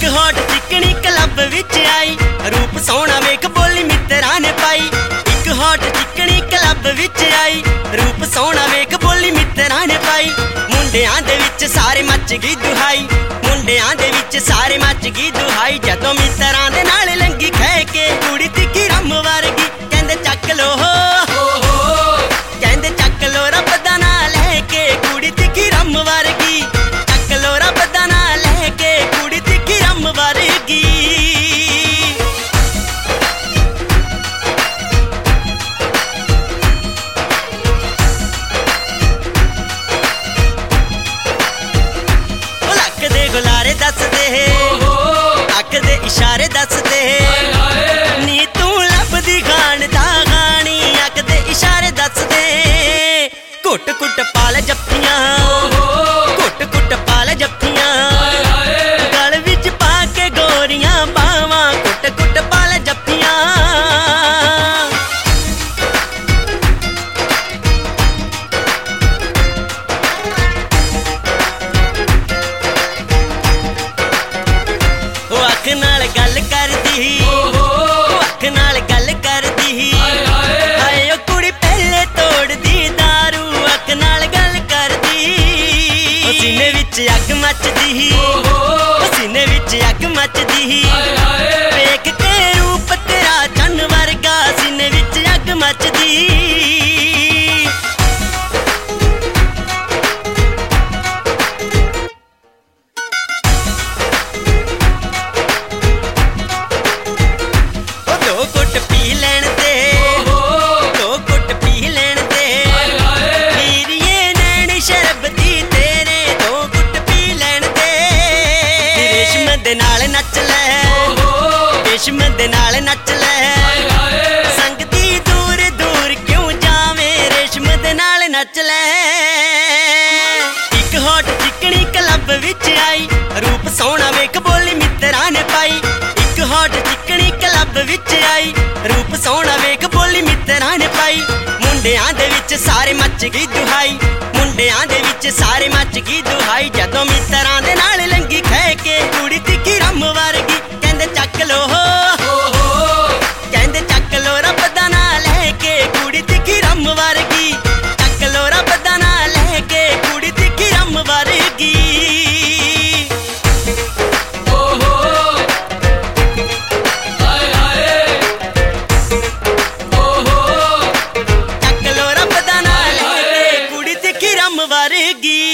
Hot चिकनी club विच आई, रूप सोहना वेख बोली मित्तरां ने पाई। एक हॉट चिकनी क्लब विच आई, रूप सोहना वेख बोली मित्तरां ने पाई। मुंडियां दे विच सारे मच गई दुहाई, मुंडियां दे विच सारे मच गई दुहाई। जदों मित्तरां दे नाल लंगी खह के कुड़ी तिक्की रम वर्गी, कहंदे चक लो कहंदे चक लो रब दा नां लैके कुड़ी तिक्की रम वर्गी, चक लो रब दा नां लैके कुड़ी तिक्की रम वर्गी। लक दे गुलारे दस दे, अख दे इशारे दस दे, नी तू लभदी गान दा गानी, अख दे इशारे दस दे। घुट घुट पाल जफ्फियां, घुट घुट पाल जफ्फियां, गल विच पा के गोरियां बावां, घुट घुट पाल जफ्फियां। अख नाल गल करदी, अख नाल गल करदी, हाय ओ कुड़ी पहले तोड़दी दारू, अख नाल गल करदी। सीने विच अग मचदी, सीने विच अग मचदी, वेख के रूप तेरा चन्न वर्गा, सीने विच अग मचदी। नच लै रेशम दे नाल नच लै, संगती दूर दूर क्यों जावे, रेशम दे नाल नच लै। एक हॉट चिकनी क्लब विच आई, रूप सोहना वेख बोली मित्तरां ने पाई। एक हॉट चिकनी क्लब विच आई, रूप सोहना वेख बोली मित्तरां ने पाई। मुंडियां दे विच सारे मच गई दुहाई, मुंडियां दे विच सारे मच गई दुहाई। जदों मित्तरां दे नाल लंगी खह के कुड़ी तिक्की रम वर्गी, कहंदे चक लो कहंदे चक लो रब दा नां लैके कुड़ी तिक्की रम वर्गी, चक लो रब दा नां लैके कुड़ी तिक्की रम वर्गी। चक लो रब दा नां लैके कुड़ी तिक्की रम वर्गी।